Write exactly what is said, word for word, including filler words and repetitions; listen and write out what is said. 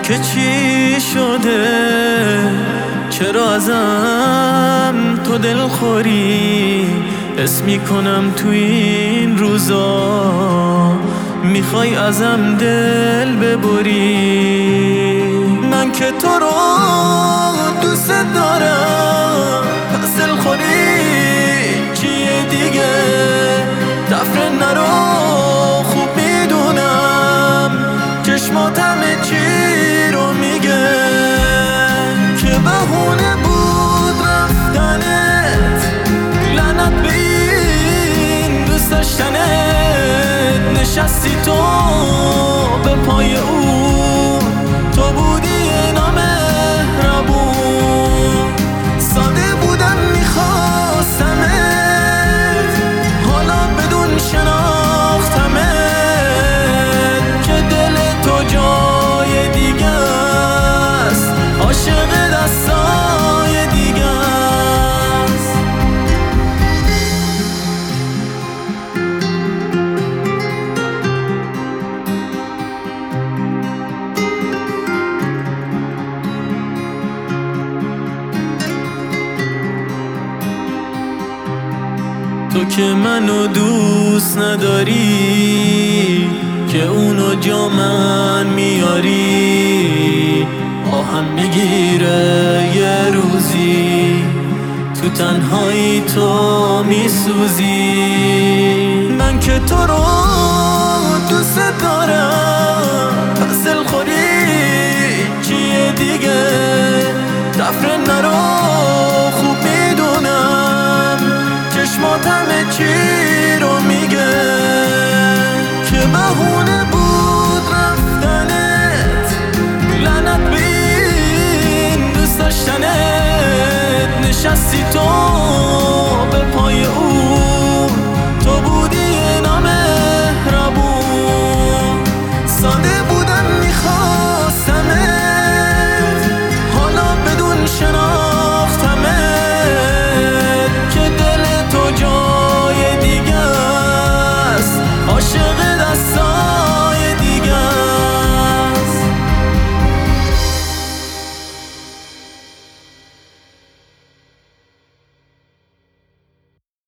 که چی شده، چرا ازم تو دلخوری؟ حس میکنم تو این روزا میخوای ازم دل ببری. من که تو رو دوست دارم، پس دلخوری چیه دیگه؟ تفره نرو، خوب میدونم چشمات همه چی رو میگه که بهونه بود رفتنت. لعنت به این دوست داشتنت، نشستی تو به پای او، تو بودی نامهربون. ساده بودم میخواستمت، حالا بدون شناختمت که دل تو جای دیگه است، عاشق دستای دیگه است. تو که منو دوست نداری، که اونو جا من میاری، آهم میگیره یه روزی، تو تنهایی تو میسوزی. من که تو رو دوست دارم، پس دلخوری چیه دیگه؟